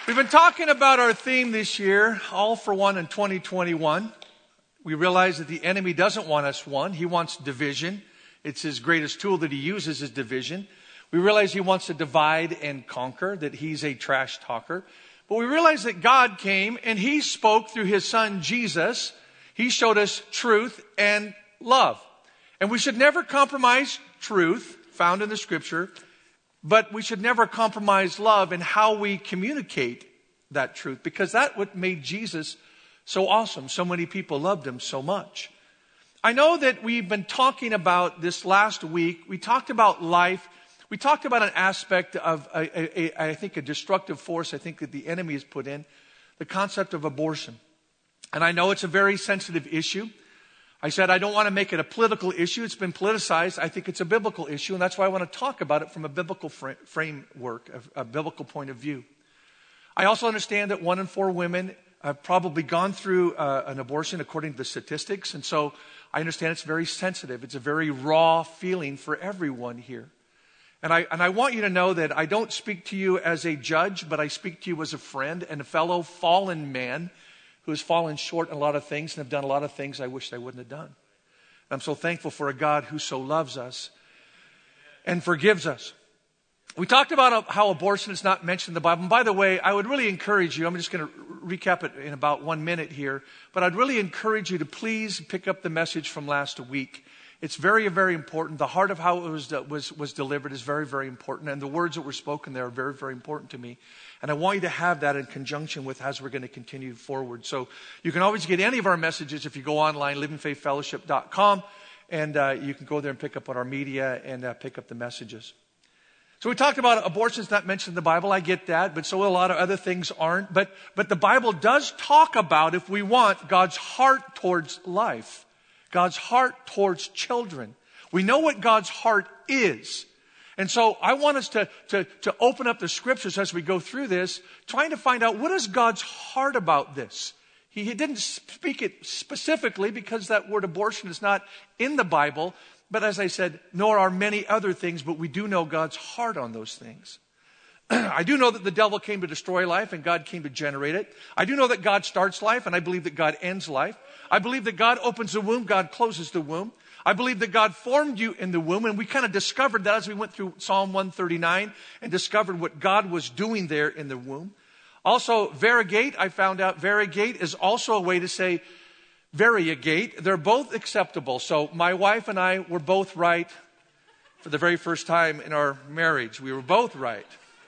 We've been talking about our theme this year, All for One in 2021. We realize that the enemy doesn't want us one. He wants division. It's his greatest tool that he uses is division. We realize he wants to divide and conquer, that he's a trash talker. But we realize that God came and he spoke through his son Jesus. He showed us truth and love. And we should never compromise truth found in the scripture, but we should never compromise love in how we communicate that truth, because that's what made Jesus so awesome. So many people loved him so much. I know that we've been talking about this last week. We talked about life. We talked about an aspect of, I think, a destructive force I think that the enemy has put in, the concept of abortion. And I know it's a very sensitive issue. I said I don't want to make it a political issue. It's been politicized. I think it's a biblical issue, and that's why I want to talk about it from a biblical framework, a biblical point of view. I also understand that 1 in 4 women have probably gone through an abortion according to the statistics, and so I understand it's very sensitive. It's a very raw feeling for everyone here. And I want you to know that I don't speak to you as a judge, but I speak to you as a friend and a fellow fallen man who has fallen short in a lot of things and have done a lot of things I wish I wouldn't have done. And I'm so thankful for a God who so loves us and forgives us. We talked about how abortion is not mentioned in the Bible. And by the way, I would really encourage you, I'm just going to recap it in about 1 minute here, but I'd really encourage you to please pick up the message from last week. It's very, very important. The heart of how it was delivered is very, very important. And the words that were spoken there are very, very important to me. And I want you to have that in conjunction with as we're going to continue forward. So you can always get any of our messages if you go online, livingfaithfellowship.com, and you can go there and pick up on our media and pick up the messages. So we talked about abortion's not mentioned in the Bible. I get that, but so a lot of other things aren't. But the Bible does talk about, if we want, God's heart towards life. God's heart towards children. We know what God's heart is. And so I want us to open up the scriptures as we go through this, trying to find out what is God's heart about this. He didn't speak it specifically because that word abortion is not in the Bible. But as I said, nor are many other things, but we do know God's heart on those things. I do know that the devil came to destroy life and God came to generate it. I do know that God starts life and I believe that God ends life. I believe that God opens the womb, God closes the womb. I believe that God formed you in the womb, and we kind of discovered that as we went through Psalm 139 and discovered what God was doing there in the womb. Also, variegate, I found out variegate is also a way to say variegate. They're both acceptable. So my wife and I were both right for the very first time in our marriage. We were both right.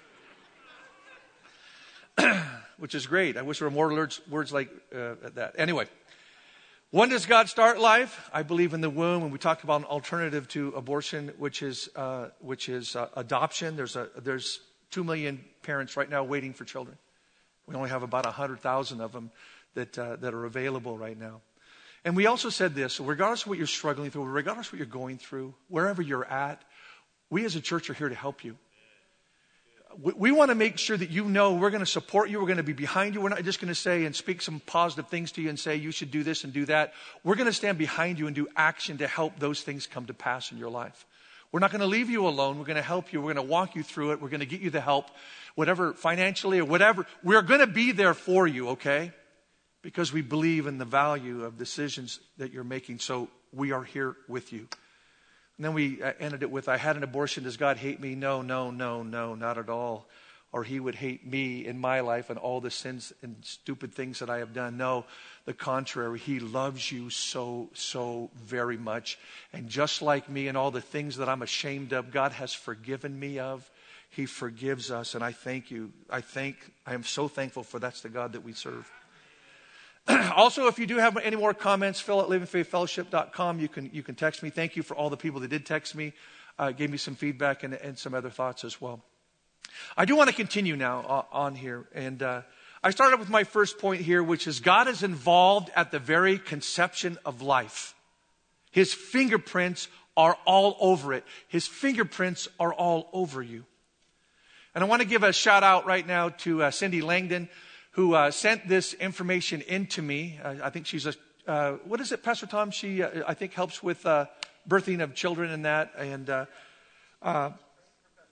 Which is great. I wish there were more words like that. Anyway, when does God start life? I believe in the womb, and we talked about an alternative to abortion, which is adoption. There's 2 million parents right now waiting for children. We only have about 100,000 of them that are available right now. And we also said this: regardless of what you're struggling through, regardless of what you're going through, wherever you're at, we as a church are here to help you. We want to make sure that you know we're going to support you. We're going to be behind you. We're not just going to say and speak some positive things to you and say you should do this and do that. We're going to stand behind you and do action to help those things come to pass in your life. We're not going to leave you alone. We're going to help you. We're going to walk you through it. We're going to get you the help, whatever, financially or whatever. We're going to be there for you, okay? Because we believe in the value of decisions that you're making. So we are here with you. And then we ended it with, I had an abortion. Does God hate me? No, not at all. Or he would hate me in my life and all the sins and stupid things that I have done. No, the contrary. He loves you so, so very much. And just like me and all the things that I'm ashamed of, God has forgiven me of. He forgives us. And I thank you. I am so thankful for that's the God that we serve. Also, if you do have any more comments, Phil at livingfaithfellowship.com. You can text me. Thank you for all the people that did text me, gave me some feedback and some other thoughts as well. I do want to continue now on here. And I started with my first point here, which is God is involved at the very conception of life. His fingerprints are all over it. His fingerprints are all over you. And I want to give a shout out right now to Cindy Langdon, who sent this information into me. I think she's what is it, Pastor Tom? She, I think, helps with birthing of children and that. And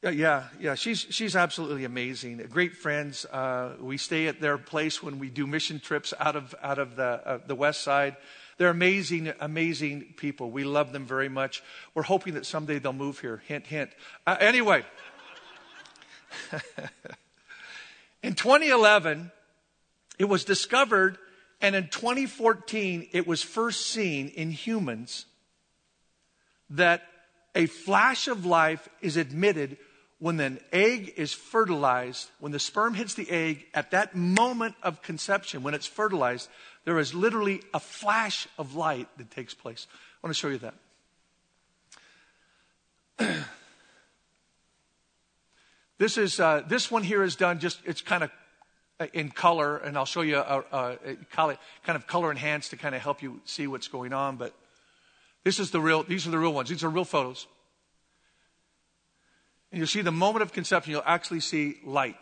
Yeah. She's absolutely amazing. Great friends. We stay at their place when we do mission trips out of the west side. They're amazing people. We love them very much. We're hoping that someday they'll move here. Hint, hint. Anyway, in 2011, it was discovered, and in 2014, it was first seen in humans that a flash of life is emitted when an egg is fertilized. When the sperm hits the egg, at that moment of conception, when it's fertilized, there is literally a flash of light that takes place. I want to show you that. This one here is done it's kind of in color, and I'll show you kind of color enhanced to kind of help you see what's going on. But these are the real ones. These are real photos. And you'll see the moment of conception, you'll actually see light.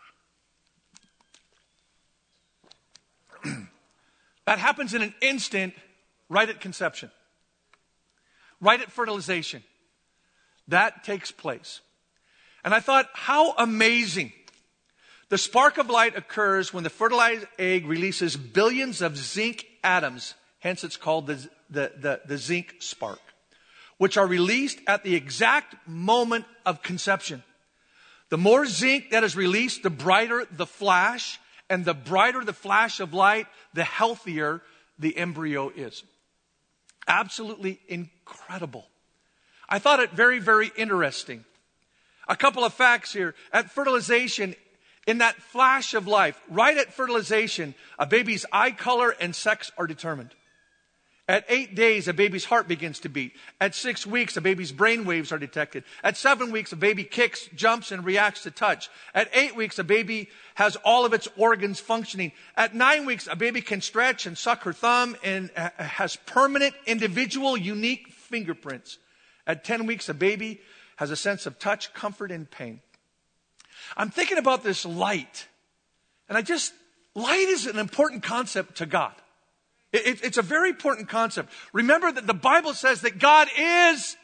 That happens in an instant, right at conception. Right at fertilization. That takes place. And I thought, how amazing. The spark of light occurs when the fertilized egg releases billions of zinc atoms. Hence it's called the zinc spark, which are released at the exact moment of conception. The more zinc that is released, the brighter the flash. And the brighter the flash of light, the healthier the embryo is. Absolutely incredible. I thought it very, very interesting. A couple of facts here. At fertilization, in that flash of life, right at fertilization, a baby's eye color and sex are determined. At 8 days, a baby's heart begins to beat. At 6 weeks, a baby's brain waves are detected. At 7 weeks, a baby kicks, jumps, and reacts to touch. At 8 weeks, a baby has all of its organs functioning. At 9 weeks, a baby can stretch and suck her thumb and has permanent, individual, unique fingerprints. At 10 weeks, a baby has a sense of touch, comfort, and pain. I'm thinking about this light. And light is an important concept to God. It's a very important concept. Remember that the Bible says that God is,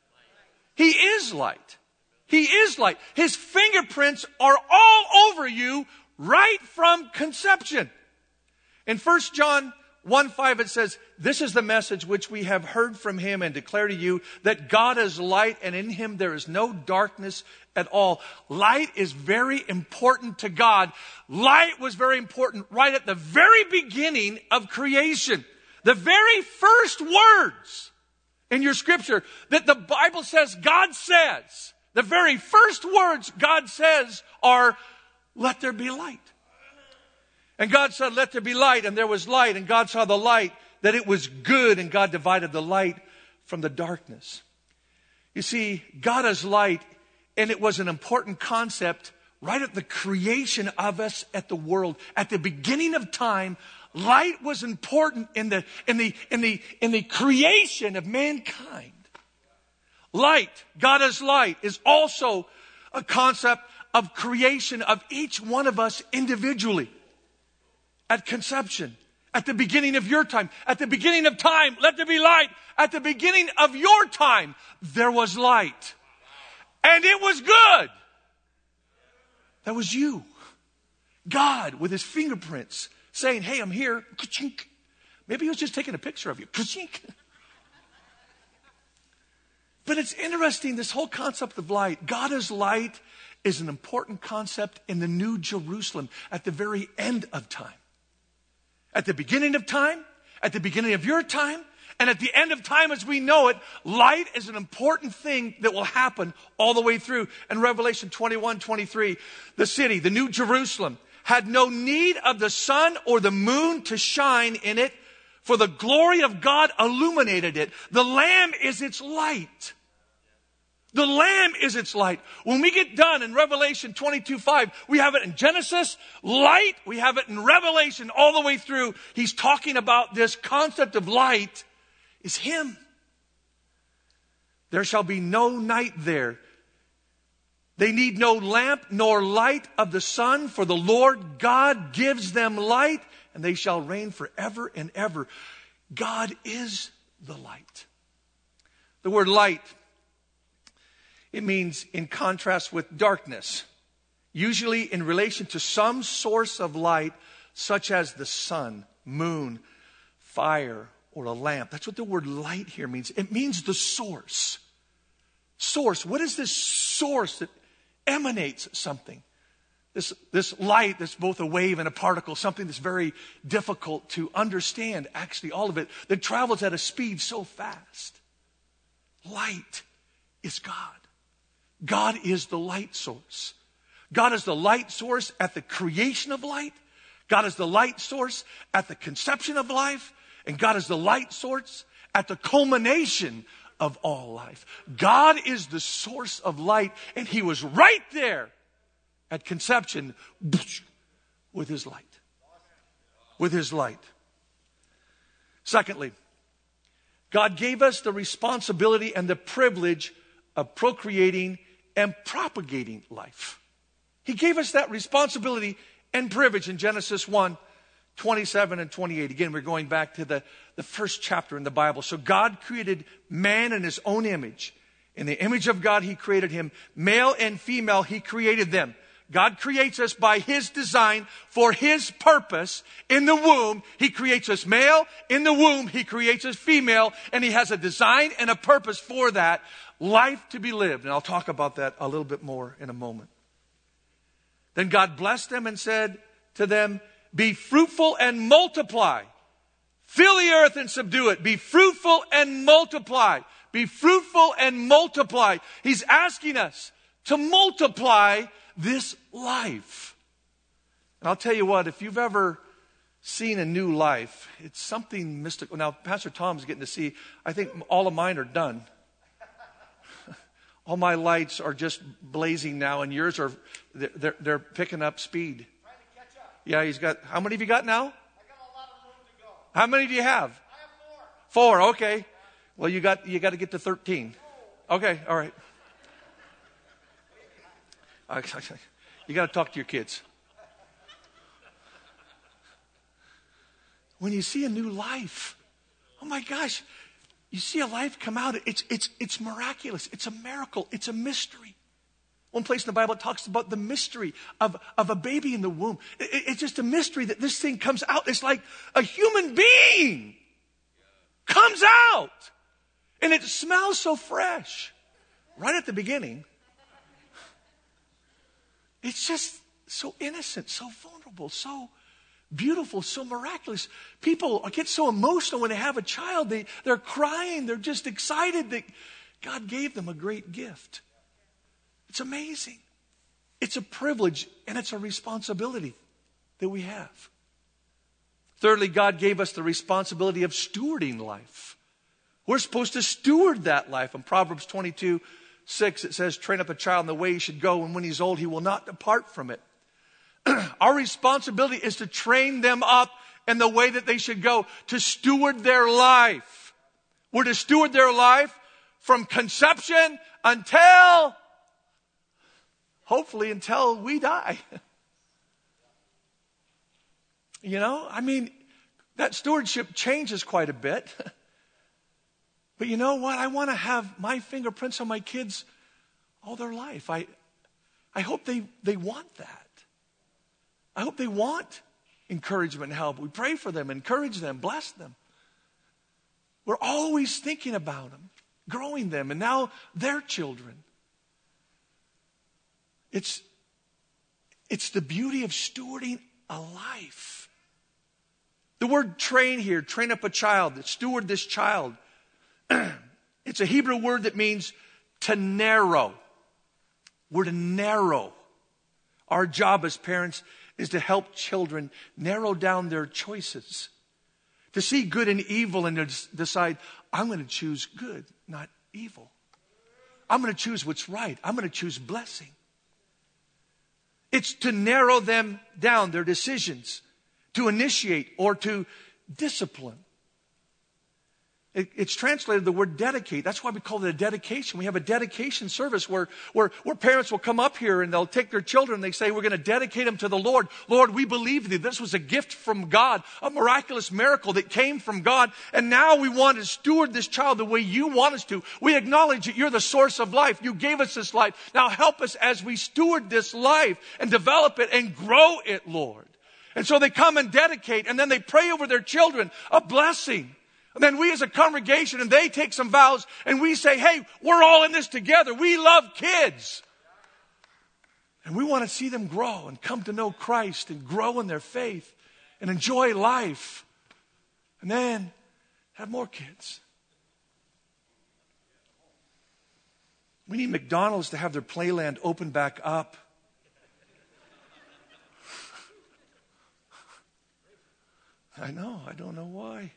He is light. He is light. His fingerprints are all over you right from conception. In 1 John 1:5 it says, "This is the message which we have heard from Him and declare to you, that God is light and in Him there is no darkness at all." Light is very important to God. Light was very important right at the very beginning of creation. The very first words in your scripture that the Bible says God says, the very first words God says are, "Let there be light." And God said, "Let there be light," and there was light, and God saw the light, that it was good, and God divided the light from the darkness. You see, God is light, and it was an important concept right at the creation of us, at the world. At the beginning of time, light was important in the creation of mankind. Light, God is light, is also a concept of creation of each one of us individually. At conception, at the beginning of your time, at the beginning of time, let there be light. At the beginning of your time, there was light. And it was good. That was you. God with His fingerprints saying, "Hey, I'm here." Maybe He was just taking a picture of you. But it's interesting, this whole concept of light. God is light is an important concept in the New Jerusalem at the very end of time. At the beginning of time, at the beginning of your time, and at the end of time as we know it, light is an important thing that will happen all the way through. In Revelation 21:23, the city, the New Jerusalem, had no need of the sun or the moon to shine in it, for the glory of God illuminated it. The Lamb is its light. The Lamb is its light. When we get done in Revelation 22:5, we have it in Genesis, light. We have it in Revelation all the way through. He's talking about this concept of light is Him. There shall be no night there. They need no lamp nor light of the sun, for the Lord God gives them light, and they shall reign forever and ever. God is the light. The word light It means in contrast with darkness, usually in relation to some source of light, such as the sun, moon, fire, or a lamp. That's what the word light here means. It means the source. Source. What is this source that emanates something? This light that's both a wave and a particle, something that's very difficult to understand, actually, all of it, that travels at a speed so fast. Light is God. God is the light source. God is the light source at the creation of light. God is the light source at the conception of life. And God is the light source at the culmination of all life. God is the source of light, and he was right there at conception with his light. With his light. Secondly, God gave us the responsibility and the privilege of procreating and propagating life. He gave us that responsibility and privilege in Genesis 1, 27 and 28. Again, we're going back to the first chapter in the Bible. So God created man in his own image. In the image of God, he created him. Male and female, he created them. God creates us by his design for his purpose. In the womb, he creates us male. In the womb, he creates us female. And he has a design and a purpose for that. Life to be lived. And I'll talk about that a little bit more in a moment. Then God blessed them and said to them, be fruitful and multiply. Fill the earth and subdue it. Be fruitful and multiply. Be fruitful and multiply. He's asking us to multiply this life. And I'll tell you what, if you've ever seen a new life, it's something mystical. Now, Pastor Tom's getting to see, I think all of mine are done. All my lights are just blazing now, and yours are, they're picking up speed. Trying to catch up. Yeah, he's got, how many have you got now? I got a lot of room to go. How many do you have? I have 4, 4. okay. Well, you got to get to 13. Okay, all right. You got to talk to your kids. When you see a new life, oh my gosh, you see a life come out. It's miraculous. It's a miracle. It's a mystery. One place in the Bible it talks about the mystery of a baby in the womb. It's just a mystery that this thing comes out. It's like a human being comes out. And it smells so fresh. Right at the beginning. It's just so innocent, so vulnerable, so beautiful, so miraculous. People get so emotional when they have a child. They're crying. They're just excited that God gave them a great gift. It's amazing. It's a privilege and it's a responsibility that we have. Thirdly, God gave us the responsibility of stewarding life. We're supposed to steward that life. In Proverbs 22:6, it says, train up a child in the way he should go, and when he's old, he will not depart from it. Our responsibility is to train them up in the way that they should go, to steward their life. We're to steward their life from conception until, hopefully, until we die. You know, I mean, that stewardship changes quite a bit. But you know what? I want to have my fingerprints on my kids all their life. I hope they want that. I hope they want encouragement and help. We pray for them, encourage them, bless them. We're always thinking about them, growing them, and now their children. It's the beauty of stewarding a life. The word train here, train up a child, steward this child. It's a Hebrew word that means to narrow. We're to narrow. Our job as parents is to help children narrow down their choices. To see good and evil and to decide, I'm going to choose good, not evil. I'm going to choose what's right. I'm going to choose blessing. It's to narrow them down, their decisions, to initiate or to discipline. It's translated the word dedicate. That's why we call it a dedication. We have a dedication service where parents will come up here and they'll take their children and they say, we're going to dedicate them to the Lord. Lord, we believe that this was a gift from God, a miraculous miracle that came from God. And now we want to steward this child the way you want us to. We acknowledge that you're the source of life. You gave us this life. Now help us as we steward this life and develop it and grow it, Lord. And so they come and dedicate, and then they pray over their children a blessing. And then we as a congregation, and they take some vows, and we say, hey, we're all in this together. We love kids. And we want to see them grow and come to know Christ and grow in their faith and enjoy life. And then have more kids. We need McDonald's to have their playland open back up. I know, I don't know why.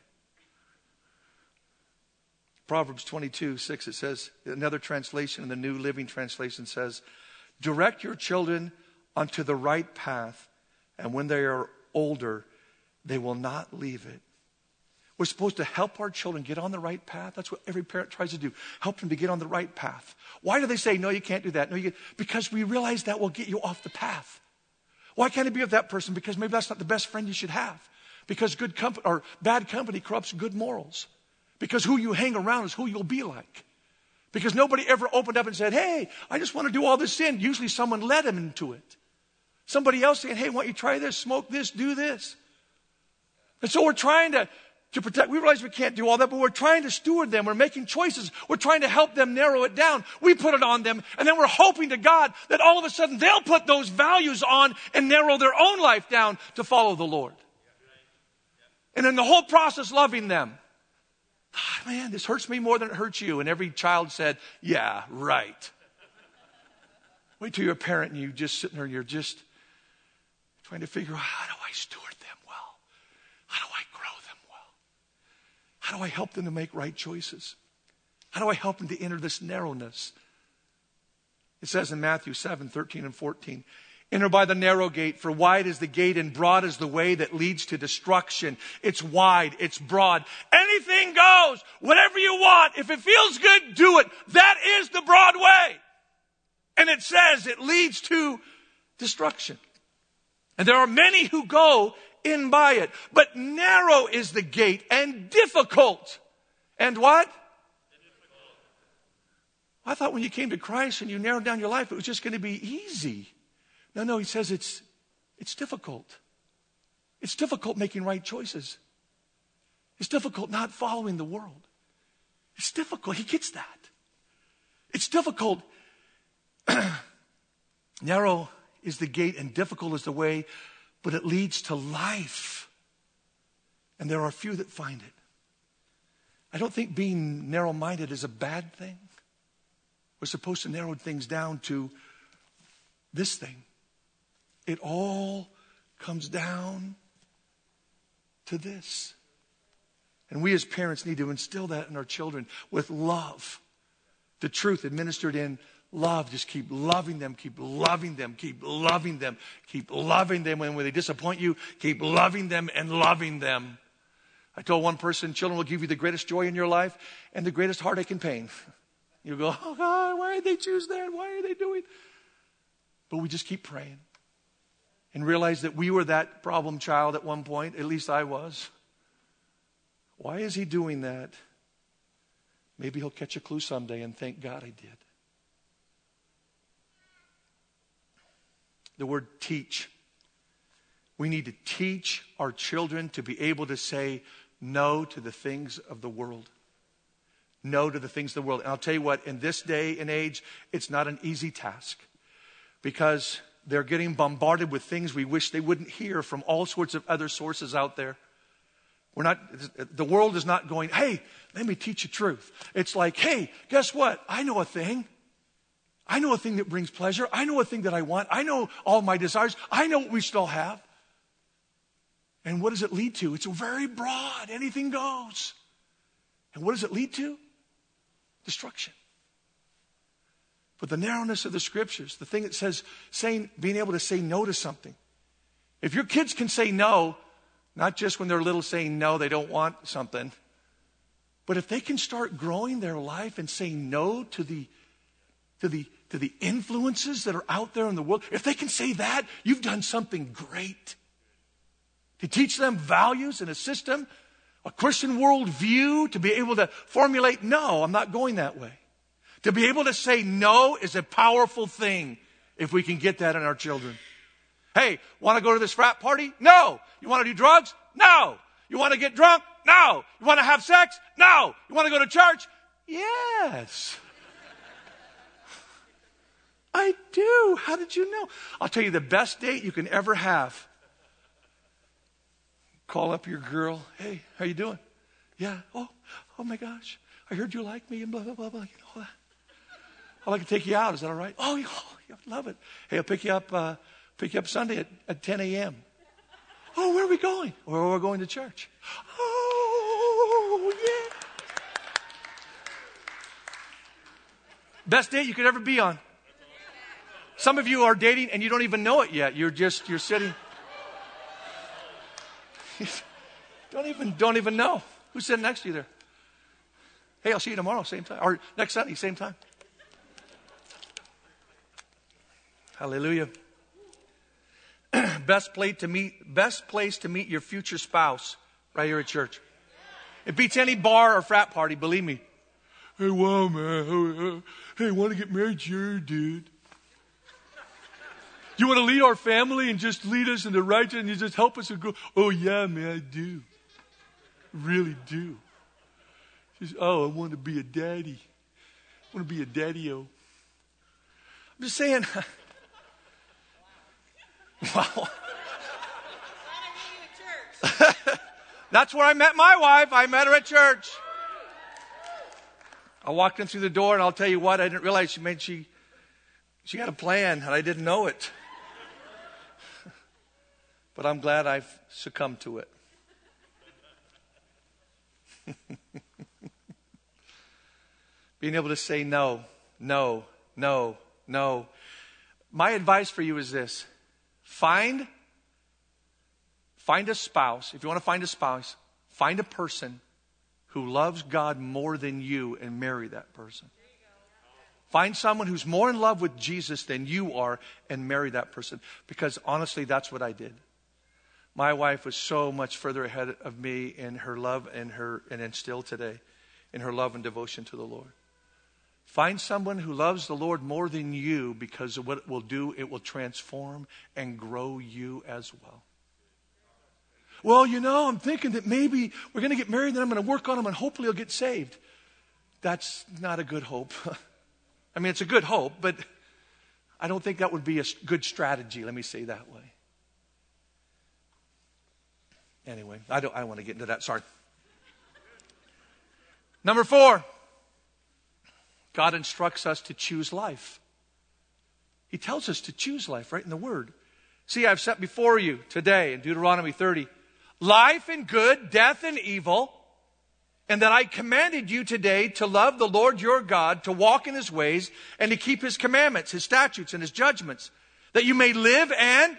Proverbs 22:6, it says, another translation in the New Living Translation says, direct your children onto the right path, and when they are older, they will not leave it. We're supposed to help our children get on the right path. That's what every parent tries to do. Help them to get on the right path. Why do they say, no, you can't do that? Because we realize that will get you off the path. Why can't I be with that person? Because maybe that's not the best friend you should have. Because good company or bad company corrupts good morals. Because who you hang around is who you'll be like. Because nobody ever opened up and said, hey, I just want to do all this sin. Usually someone led them into it. Somebody else saying, hey, why don't you try this, smoke this, do this. And so we're trying to protect. We realize we can't do all that, but we're trying to steward them. We're making choices. We're trying to help them narrow it down. We put it on them, and then we're hoping to God that all of a sudden they'll put those values on and narrow their own life down to follow the Lord. And in the whole process, loving them. God, man, this hurts me more than it hurts you. And every child said, yeah, right. Wait till you're a parent and you just sitting there and you're just trying to figure out, how do I steward them well? How do I grow them well? How do I help them to make right choices? How do I help them to enter this narrowness? It says in Matthew 7:13 and 14, enter by the narrow gate, for wide is the gate and broad is the way that leads to destruction. It's wide, it's broad. Anything goes, whatever you want. If it feels good, do it. That is the broad way. And it says it leads to destruction. And there are many who go in by it. But narrow is the gate and difficult. And what? I thought when you came to Christ and you narrowed down your life, it was just going to be easy. No, he says it's difficult. It's difficult making right choices. It's difficult not following the world. It's difficult. He gets that. It's difficult. Narrow is the gate and difficult is the way, but it leads to life. And there are few that find it. I don't think being narrow-minded is a bad thing. We're supposed to narrow things down to this thing. It all comes down to this. And we as parents need to instill that in our children with love. The truth administered in love. Just keep loving them, keep loving them, keep loving them, keep loving them. And when they disappoint you, keep loving them and loving them. I told one person, children will give you the greatest joy in your life and the greatest heartache and pain. You go, oh God, why did they choose that? Why are they doing? But we just keep praying. And realize that we were that problem child at one point. At least I was. Why is he doing that? Maybe he'll catch a clue someday and thank God I did. The word teach. We need to teach our children to be able to say no to the things of the world. No to the things of the world. And I'll tell you what, in this day and age, it's not an easy task. Because they're getting bombarded with things we wish they wouldn't hear from all sorts of other sources out there. The world is not going, hey, let me teach you truth. It's like, hey, guess what? I know a thing. I know a thing that brings pleasure. I know a thing that I want. I know all my desires. I know what we still have. And what does it lead to? It's very broad. Anything goes. And what does it lead to? Destruction. But the narrowness of the scriptures, the thing that says, being able to say no to something. If your kids can say no, not just when they're little saying no, they don't want something, But if they can start growing their life and saying no to the influences that are out there in the world, if they can say that, you've done something great. To teach them values and a system, a Christian worldview, to be able to formulate, no, I'm not going that way. To be able to say no is a powerful thing if we can get that in our children. Hey, want to go to this frat party? No. You want to do drugs? No. You want to get drunk? No. You want to have sex? No. You want to go to church? Yes. I do. How did you know? I'll tell you the best date you can ever have. Call up your girl. Hey, how you doing? Yeah. Oh my gosh. I heard you like me and blah, blah, blah, blah. You know all that. I'd like to take you out. Is that all right? Oh, I love it. Hey, I'll pick you up Sunday at 10 a.m. Oh, where are we going? Well, we're going to church. Oh, yeah. Best date you could ever be on. Some of you are dating and you don't even know it yet. You're sitting. Don't even know. Who's sitting next to you there? Hey, I'll see you tomorrow, same time. Or next Sunday, same time. Hallelujah. Best place to meet your future spouse, right here at church. It beats any bar or frat party, believe me. Hey, wow, man. Hey, want to get married? Sure, dude. You want to lead our family and just lead us in the right and you just help us to grow? Oh, yeah, man, I do. Really do. She says, oh, I want to be a daddy. I want to be a daddy-o. I'm just saying. Wow. That's where I met my wife. I met her at church. I walked in through the door and I'll tell you what, I didn't realize she had a plan and I didn't know it. But I'm glad I've succumbed to it. Being able to say no, no, no, no. My advice for you is this. Find a spouse. If you want to find a spouse, find a person who loves God more than you and marry that person. Find someone who's more in love with Jesus than you are and marry that person. Because honestly, that's what I did. My wife was so much further ahead of me in her love and still today in her love and devotion to the Lord. Find someone who loves the Lord more than you, because of what it will do, it will transform and grow you as well. Well, I'm thinking that maybe we're going to get married, then I'm going to work on him and hopefully he'll get saved. That's not a good hope. I mean, it's a good hope, but I don't think that would be a good strategy. Let me say that way. Anyway, I don't want to get into that. Sorry. Number 4. God instructs us to choose life. He tells us to choose life right in the Word. See, I've set before you today in Deuteronomy 30, life and good, death and evil, and that I commanded you today to love the Lord your God, to walk in His ways, and to keep His commandments, His statutes, and His judgments, that you may live and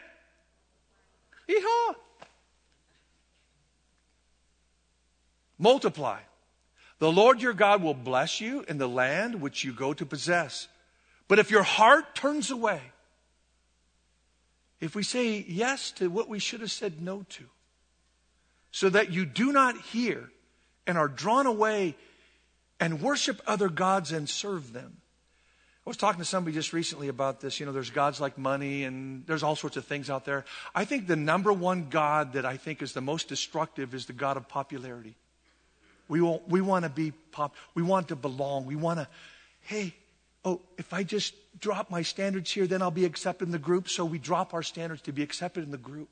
multiply. The Lord your God will bless you in the land which you go to possess. But if your heart turns away, if we say yes to what we should have said no to, so that you do not hear and are drawn away and worship other gods and serve them. I was talking to somebody just recently about this. There's gods like money and there's all sorts of things out there. I think the number one God that I think is the most destructive is the God of popularity. We want to be we want to belong. We want to, if I just drop my standards here, then I'll be accepted in the group. So we drop our standards to be accepted in the group.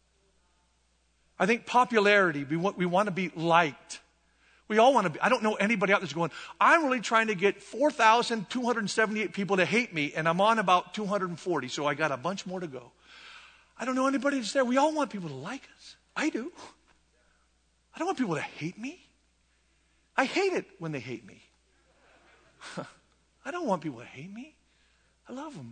I think popularity, we want to be liked. We all want to be. I don't know anybody out there's going, I'm really trying to get 4,278 people to hate me, and I'm on about 240, so I got a bunch more to go. I don't know anybody that's there. We all want people to like us. I do. I don't want people to hate me. I hate it when they hate me. I don't want people to hate me. I love them.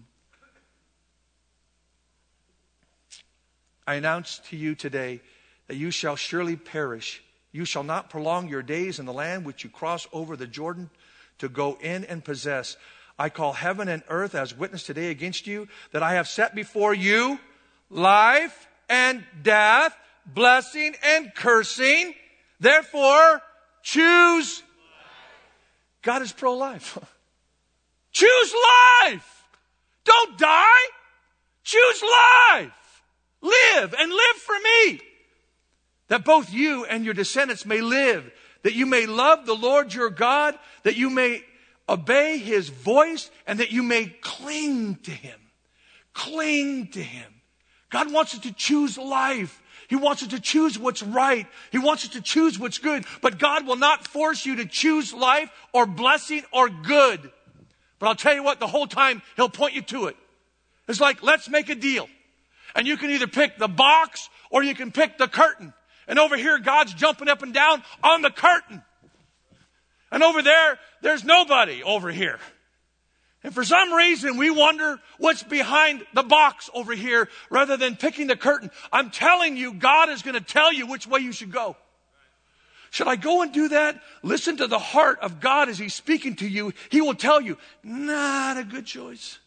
I announce to you today that you shall surely perish, You shall not prolong your days in the land which you cross over the Jordan to go in and possess. I call heaven and earth as witness today against you, that I have set before you life and death, blessing and cursing. Therefore, choose. God is pro-life. Choose life. Don't die. Choose life. Live and live for me. That both you and your descendants may live. That you may love the Lord your God. That you may obey His voice. And that you may cling to Him. Cling to Him. God wants us to choose life. He wants us to choose what's right. He wants us to choose what's good. But God will not force you to choose life or blessing or good. But I'll tell you what, the whole time He'll point you to it. It's like, let's make a deal. And you can either pick the box or you can pick the curtain. And over here, God's jumping up and down on the curtain. And over there, there's nobody over here. And for some reason, we wonder what's behind the box over here rather than picking the curtain. I'm telling you, God is going to tell you which way you should go. Should I go and do that? Listen to the heart of God as He's speaking to you. He will tell you, not a good choice.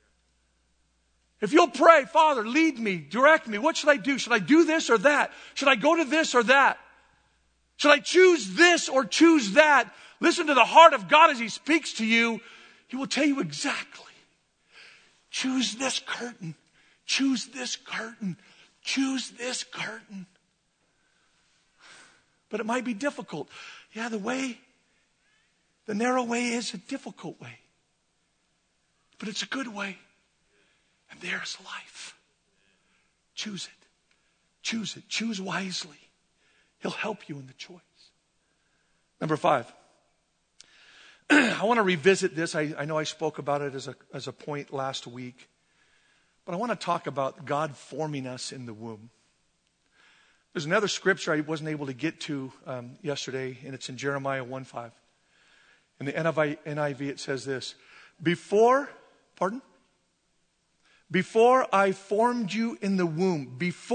If you'll pray, Father, lead me, direct me. What should I do? Should I do this or that? Should I go to this or that? Should I choose this or choose that? Listen to the heart of God as He speaks to you. He will tell you exactly. Choose this curtain. Choose this curtain. Choose this curtain. But it might be difficult. Yeah, the narrow way is a difficult way. But it's a good way. And there's life. Choose it. Choose it. Choose wisely. He'll help you in the choice. Number 5. I want to revisit this. I know I spoke about it as a point last week. But I want to talk about God forming us in the womb. There's another scripture I wasn't able to get to yesterday, and it's in Jeremiah 1:5. In the NIV it says this. Before I formed you in the womb,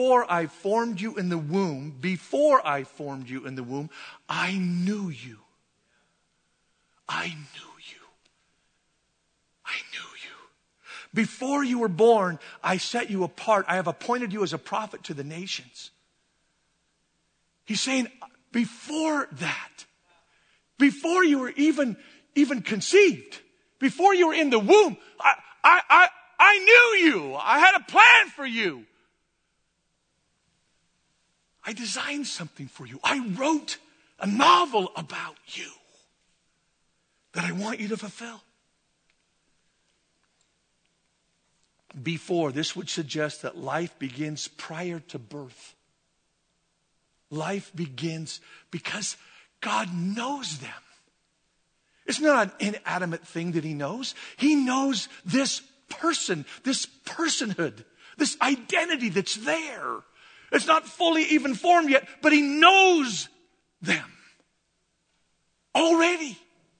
I knew you. Before you were born, I set you apart. I have appointed you as a prophet to the nations. He's saying, before that, before you were even conceived, before you were in the womb, I knew you. I had a plan for you. I designed something for you. I wrote a novel about you that I want you to fulfill. Before, this would suggest that life begins prior to birth. Life begins because God knows them. It's not an inanimate thing that He knows. He knows this person, this personhood, this identity that's there. It's not fully even formed yet, but He knows them already.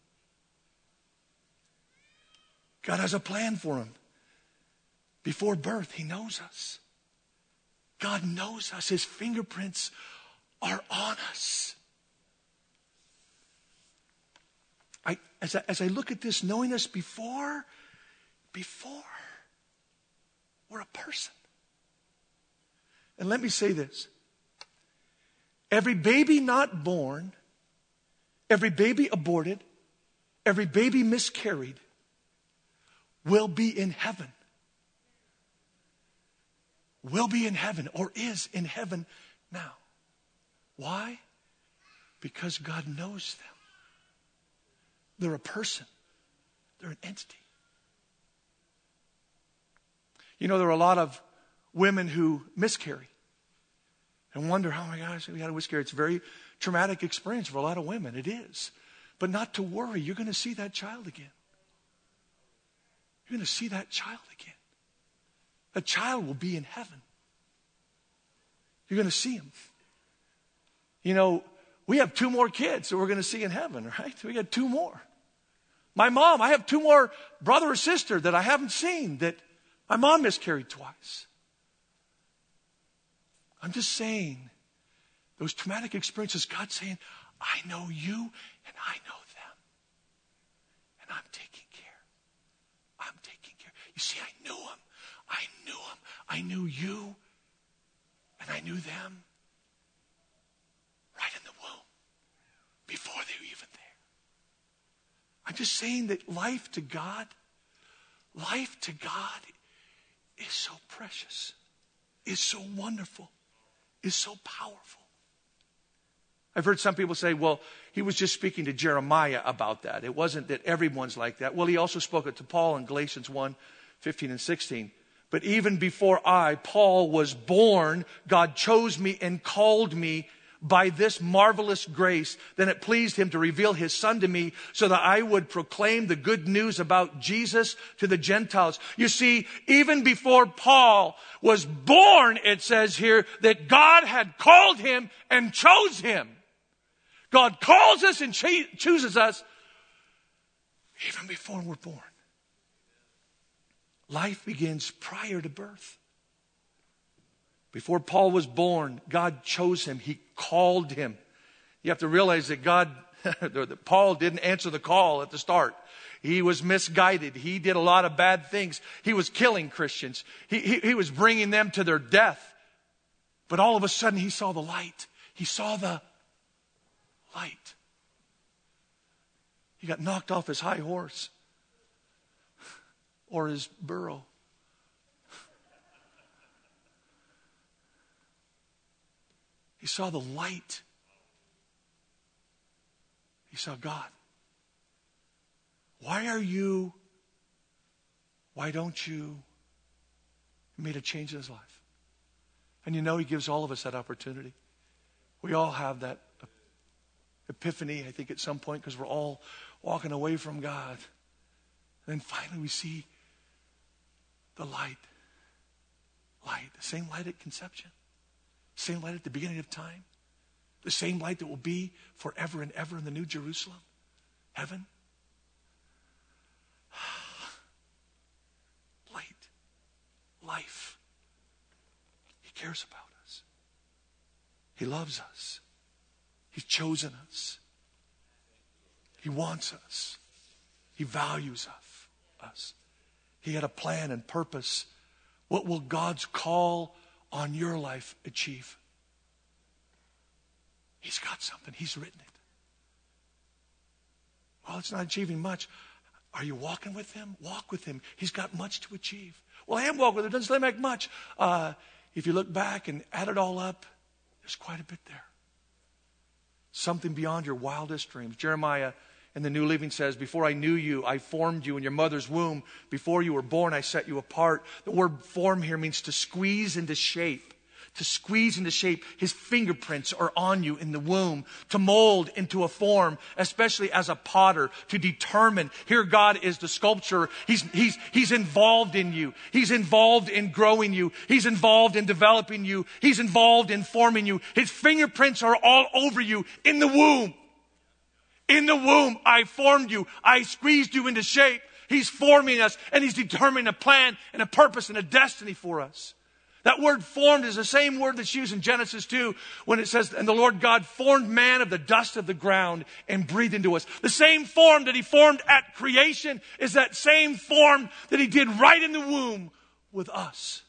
God has a plan for them. Before birth, He knows us. God knows us. His fingerprints are on us. As I look at this, knowing us before we're a person. And let me say this. Every baby not born, every baby aborted, every baby miscarried will be in heaven. Will be in heaven or is in heaven now. Why? Because God knows them. They're a person. They're an entity. You know, there are a lot of women who miscarry and wonder, oh my gosh, we had a miscarriage. It's a very traumatic experience for a lot of women. It is. But not to worry. You're going to see that child again. You're going to see that child again. That child will be in heaven. You're going to see him. You know, we have 2 more kids that we're going to see in heaven, right? We got 2 more. My mom, I have 2 more brother or sister that I haven't seen that my mom miscarried twice. I'm just saying, those traumatic experiences, God's saying, I know you and I know them. And I'm taking care. I'm taking care. You see, I knew him. I knew him. I knew you. And I knew them right in the womb before they were even there. I'm just saying that life to God is so precious, is so wonderful, is so powerful. I've heard some people say, well, he was just speaking to Jeremiah about that. It wasn't that everyone's like that. Well, he also spoke it to Paul in Galatians 1:15 and 16. But even before I, Paul, was born, God chose me and called me by this marvelous grace. Then it pleased him to reveal his son to me so that I would proclaim the good news about Jesus to the Gentiles. You see, even before Paul was born, it says here that God had called him and chose him. God calls us and chooses us even before we're born. Life begins prior to birth. Before Paul was born, God chose him. He called him. You have to realize that that Paul didn't answer the call at the start. He was misguided. He did a lot of bad things. He was killing Christians. He was bringing them to their death. But all of a sudden he saw the light. He saw the light. He got knocked off his high horse. Or his burro. He saw the light. He saw God. Why don't you? He made a change in his life. And he gives all of us that opportunity. We all have that epiphany, I think, at some point, because we're all walking away from God. And then finally we see the light. Light. The same light at conception. Same light at the beginning of time. The same light that will be forever and ever in the New Jerusalem. Heaven. Light. Life. He cares about us. He loves us. He's chosen us. He wants us. He values us. He had a plan and purpose. What will God's call on your life achieve? He's got something. He's written it. Well, it's not achieving much. Are you walking with him? Walk with him. He's got much to achieve. Well, I am walking with him. It doesn't seem like much. If you look back and add it all up, there's quite a bit there. Something beyond your wildest dreams. Jeremiah in the New Living says, before I knew you, I formed you in your mother's womb. Before you were born, I set you apart. The word form here means to squeeze into shape. To squeeze into shape. His fingerprints are on you in the womb. To mold into a form, especially as a potter. To determine. Here God is the sculptor. He's involved in you. He's involved in growing you. He's involved in developing you. He's involved in forming you. His fingerprints are all over you in the womb. In the womb, I formed you. I squeezed you into shape. He's forming us, and he's determining a plan and a purpose and a destiny for us. That word formed is the same word that's used in Genesis 2 when it says, and the Lord God formed man of the dust of the ground and breathed into us. The same form that he formed at creation is that same form that he did right in the womb with us.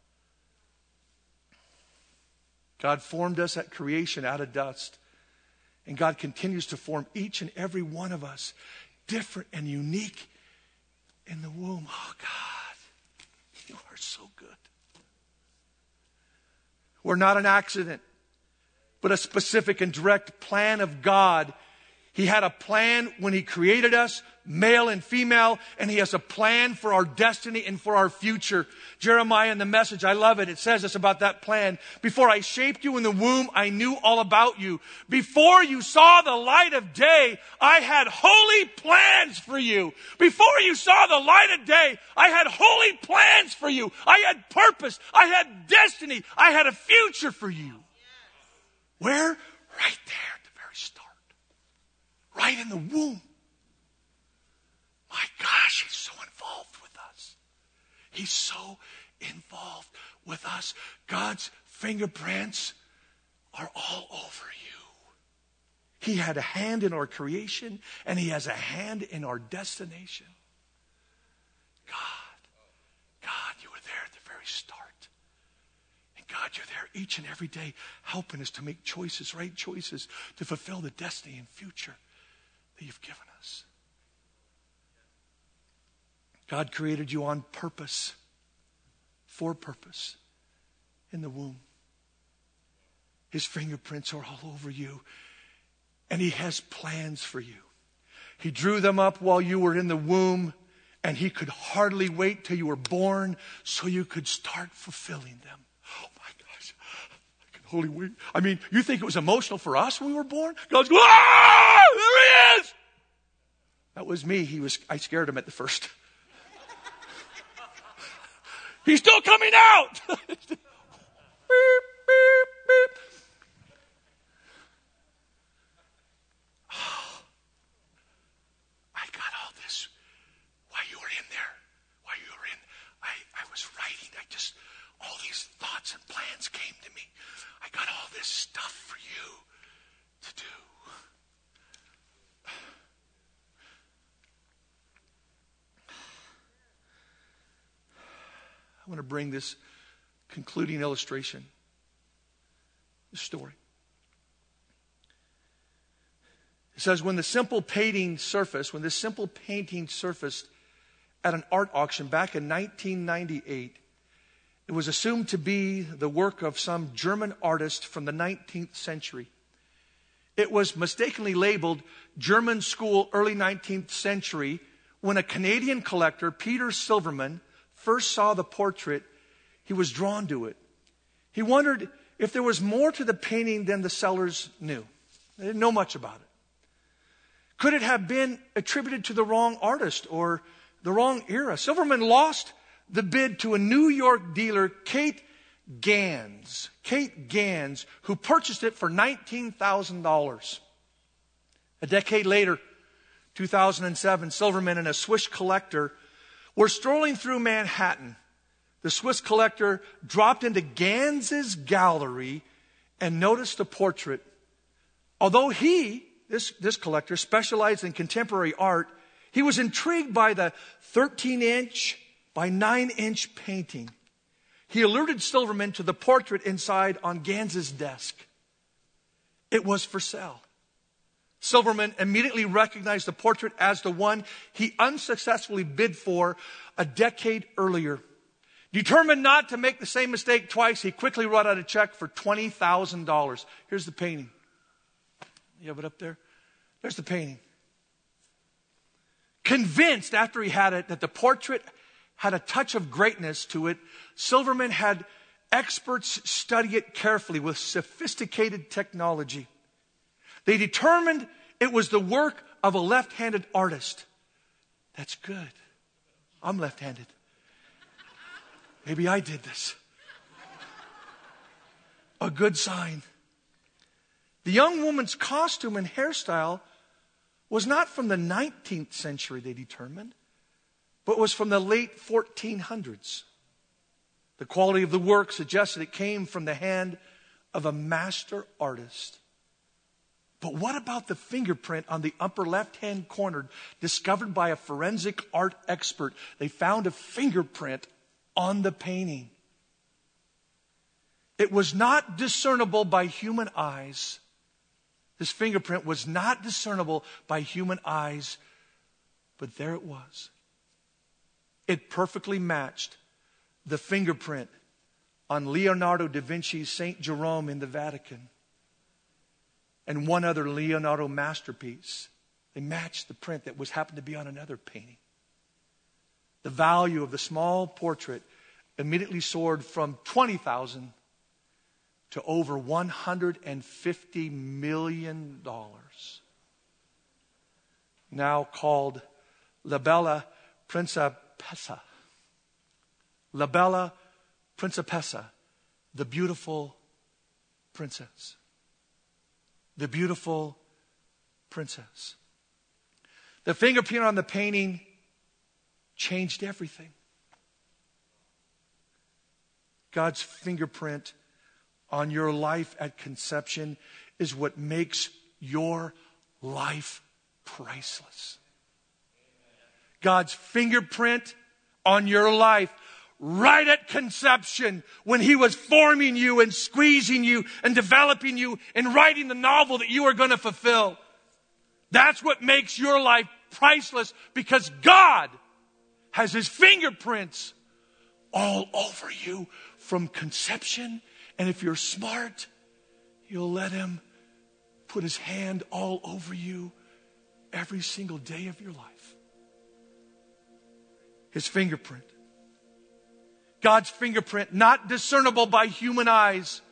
God formed us at creation out of dust. And God continues to form each and every one of us different and unique in the womb. Oh, God, you are so good. We're not an accident, but a specific and direct plan of God. He had a plan when he created us, male and female, and he has a plan for our destiny and for our future. Jeremiah in the Message, I love it. It says this about that plan. Before I shaped you in the womb, I knew all about you. Before you saw the light of day, I had holy plans for you. Before you saw the light of day, I had holy plans for you. I had purpose. I had destiny. I had a future for you. Where? Right there at the very start. Right in the womb. My gosh, he's so involved with us. He's so involved with us. God's fingerprints are all over you. He had a hand in our creation, and he has a hand in our destination. God, you were there at the very start. And God, you're there each and every day helping us to make choices, right choices, to fulfill the destiny and future that you've given us. God created you on purpose, for purpose, in the womb. His fingerprints are all over you, and he has plans for you. He drew them up while you were in the womb, and he could hardly wait till you were born so you could start fulfilling them. Oh my gosh, I can hardly wait. I mean, you think it was emotional for us when we were born? God's going, ah, there he is! That was me. I scared him at the first. He's still coming out. Beep, beep, beep. Oh, I got all this while you were in there. While you were in, I was writing. All these thoughts and plans came to me. I got all this stuff for you to do. I want to bring this concluding illustration, this story. It says, when this simple painting surfaced at an art auction back in 1998, it was assumed to be the work of some German artist from the 19th century. It was mistakenly labeled German School Early 19th Century when a Canadian collector, Peter Silverman, first saw the portrait. He was drawn to it. He wondered if there was more to the painting than the sellers knew. They didn't know much about it. Could it have been attributed to the wrong artist or the wrong era? Silverman lost the bid to a New York dealer, Kate Gans, who purchased it for $19,000. A decade later, 2007, Silverman and a Swiss collector were strolling through Manhattan. The Swiss collector dropped into Gans's gallery and noticed the portrait. Although this collector specialized in contemporary art, he was intrigued by the 13-inch by 9-inch painting. He alerted Silverman to the portrait inside on Gans's desk. It was for sale. Silverman immediately recognized the portrait as the one he unsuccessfully bid for a decade earlier. Determined not to make the same mistake twice, he quickly wrote out a check for $20,000. Here's the painting. You have it up there? There's the painting. Convinced after he had it that the portrait had a touch of greatness to it, Silverman had experts study it carefully with sophisticated technology. They determined it was the work of a left-handed artist. That's good. I'm left-handed. Maybe I did this. A good sign. The young woman's costume and hairstyle was not from the 19th century, they determined, but was from the late 1400s. The quality of the work suggested it came from the hand of a master artist. But what about the fingerprint on the upper left-hand corner discovered by a forensic art expert? They found a fingerprint on the painting. It was not discernible by human eyes. This fingerprint was not discernible by human eyes, but there it was. It perfectly matched the fingerprint on Leonardo da Vinci's St. Jerome in the Vatican and one other Leonardo masterpiece. They matched the print that happened to be on another painting. The value of the small portrait immediately soared from $20,000 to over $150 million. Now called La Bella Principessa. La Bella Principessa, the beautiful princess. The beautiful princess. The fingerprint on the painting changed everything. God's fingerprint on your life at conception is what makes your life priceless. God's fingerprint on your life right at conception, when He was forming you and squeezing you and developing you and writing the novel that you are going to fulfill. That's what makes your life priceless, because God has His fingerprints all over you from conception. And if you're smart, you'll let Him put His hand all over you every single day of your life. His fingerprint. God's fingerprint, not discernible by human eyes.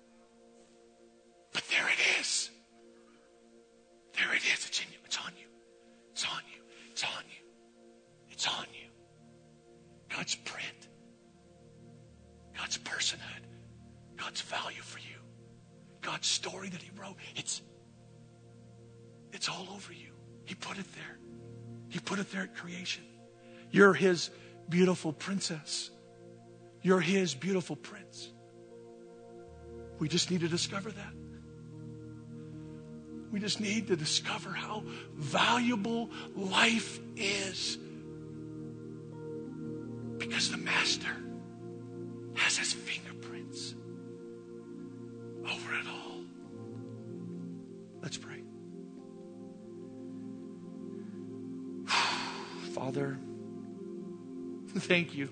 But there it is. There it is. It's in you. It's on you. It's on you. It's on you. It's on you. God's print. God's personhood. God's value for you. God's story that He wrote. It's all over you. He put it there. He put it there at creation. You're His beautiful princess. You're His beautiful prince. We just need to discover that. We just need to discover how valuable life is. Because the Master has His fingerprints over it all. Let's pray. Father, thank you.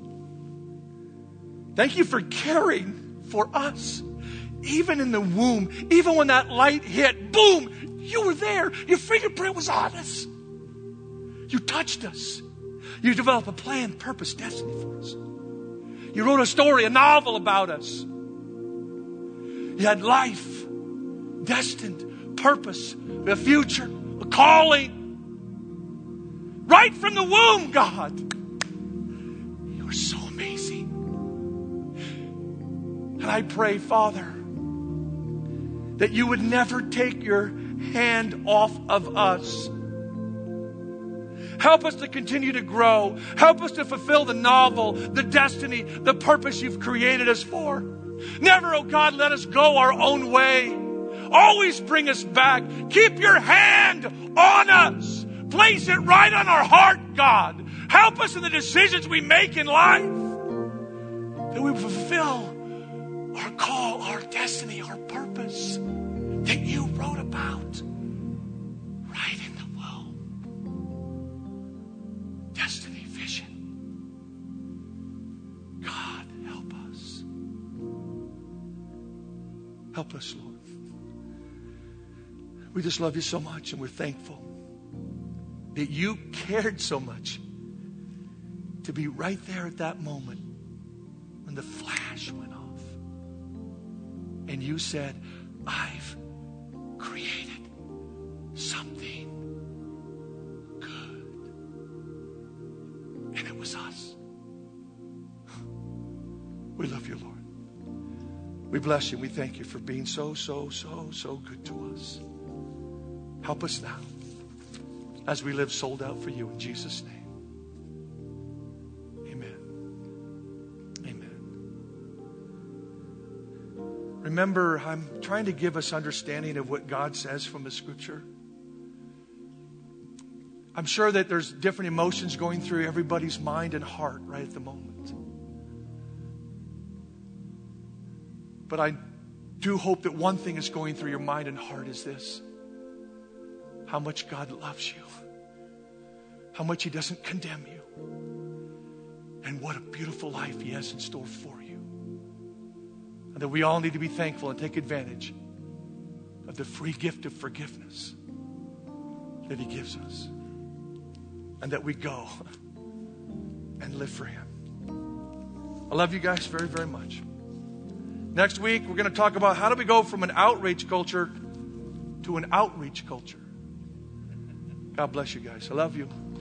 Thank you for caring for us. Even in the womb, even when that light hit, boom, you were there. Your fingerprint was on us. You touched us. You developed a plan, purpose, destiny for us. You wrote a story, a novel about us. You had life, destined, purpose, a future, a calling. Right from the womb, God. You are so amazing. And I pray, Father, that you would never take your hand off of us. Help us to continue to grow. Help us to fulfill the novel, the destiny, the purpose you've created us for. Never, oh God, let us go our own way. Always bring us back. Keep your hand on us. Place it right on our heart, God. Help us in the decisions we make in life, that we fulfill our call, our destiny, our purpose that you wrote about right in the womb. Destiny, vision. God, help us. Help us, Lord. We just love you so much, and we're thankful that you cared so much to be right there at that moment when the flash went off. And you said, I've created something good. And it was us. We love you, Lord. We bless you. We thank you for being so good to us. Help us now as we live sold out for you in Jesus' name. Amen. Amen. Remember, I'm trying to give us understanding of what God says from the scripture. I'm sure that there's different emotions going through everybody's mind and heart right at the moment. But I do hope that one thing is going through your mind and heart is this: how much God loves you, how much He doesn't condemn you, and what a beautiful life He has in store for you. And that we all need to be thankful and take advantage of the free gift of forgiveness that He gives us. And that we go and live for Him. I love you guys very, very much. Next week, we're going to talk about how do we go from an outrage culture to an outreach culture. God bless you guys. I love you.